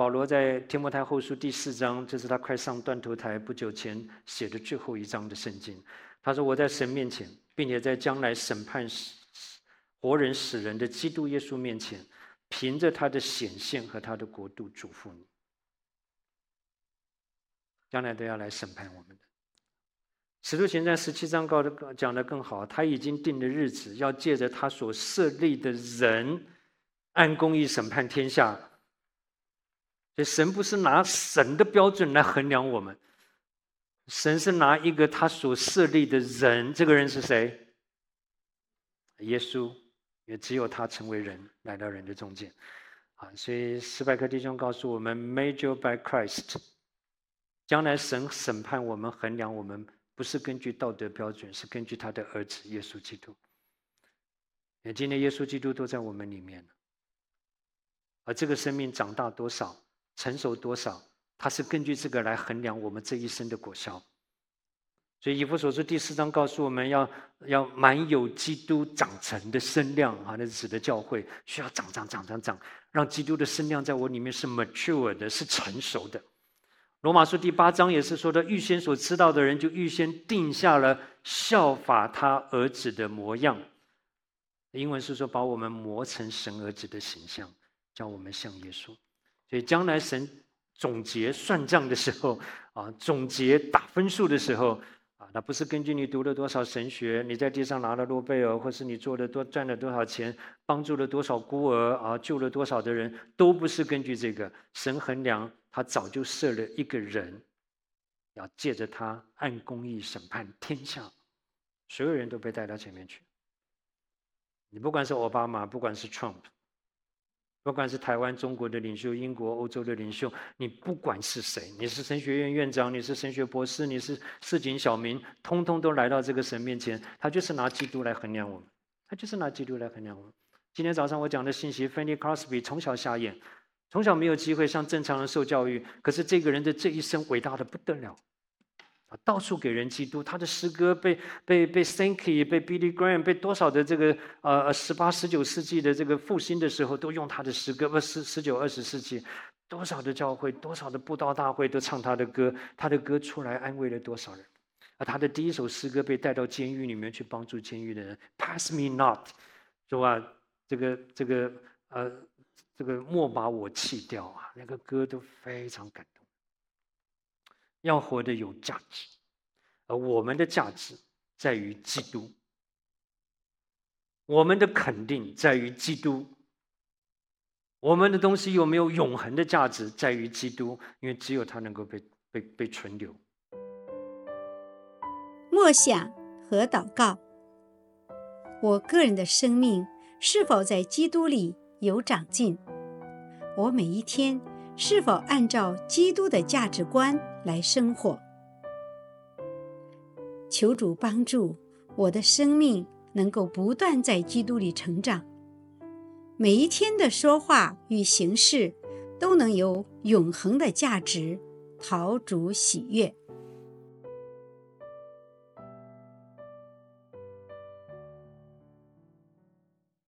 保罗在提摩太后书第4章，这是他快上断头台不久前写的最后一章的圣经。他说：“我在神面前，并且在将来审判活人死人的基督耶稣面前，凭着他的显现和他的国度嘱咐你。”将来都要来审判我们的。使徒行传17章讲得更好，他已经定了日子，要借着他所设立的人，按公义审判天下。所以神不是拿神的标准来衡量我们，神是拿一个他所设立的人，这个人是谁？耶稣，也只有他成为人，来到人的中间。所以史百克弟兄告诉我们 ，Measured by Christ， 将来神审判我们、衡量我们，不是根据道德标准，是根据他的儿子耶稣基督。今天耶稣基督都在我们里面，而这个生命长大多少、成熟多少，它是根据这个来衡量我们这一生的果效。所以以弗所书第4章告诉我们要满有基督长成的身量，那是指的教会需要长，让基督的身量在我里面是 mature 的，是成熟的。罗马书第8章也是说的，预先所知道的人就预先定下了效法他儿子的模样。英文是说把我们磨成神儿子的形象，叫我们像耶稣。所以将来神总结算账的时候，总结打分数的时候，那不是根据你读了多少神学，你在地上拿了诺贝尔，或是你赚了多少钱，帮助了多少孤儿，救了多少的人，都不是根据这个。神衡量，他早就设了一个人，要借着他按公义审判天下，所有人都被带到前面去。你不管是奥巴马，不管是 Trump， 不管是台湾、中国的领袖、英国、欧洲的领袖，你不管是谁，你是神学院院长，你是神学博士，你是市井小民，通通都来到这个神面前，他就是拿基督来衡量我们，他就是拿基督来衡量我们。今天早上我讲的信息 ，Fanny Crosby 从小瞎眼，从小没有机会像正常人受教育，可是这个人的这一生伟大的不得了。到处给人基督，他的诗歌被 Sankey、被 Billy Graham、被多少的这个18、19世纪的这个复兴的时候，都用他的诗歌。19、20世纪，多少的教会、多少的布道大会都唱他的歌，他的歌出来安慰了多少人。他的第一首诗歌被带到监狱里面去帮助监狱的人 ，Pass me not， 说这个莫把我弃掉那个歌都非常感动。要活得有价值，而我们的价值在于基督，我们的肯定在于基督，我们的东西有没有永恒的价值在于基督，因为只有它能够被存留。 默想和祷告，我个人的生命是否在基督里有长进？我每一天是否按照基督的价值观来生活？求主帮助我的生命能够不断在基督里成长，每一天的说话与行事都能有永恒的价值，讨主喜悦。